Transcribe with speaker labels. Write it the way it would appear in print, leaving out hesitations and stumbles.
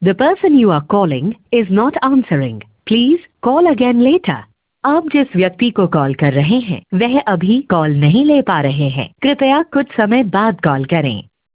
Speaker 1: The person you are calling is not answering. Please call again later. आप जिस व्यक्ति को कॉल कर रहे हैं वह अभी कॉल नहीं ले पा रहे हैं, कृपया कुछ समय बाद कॉल करें।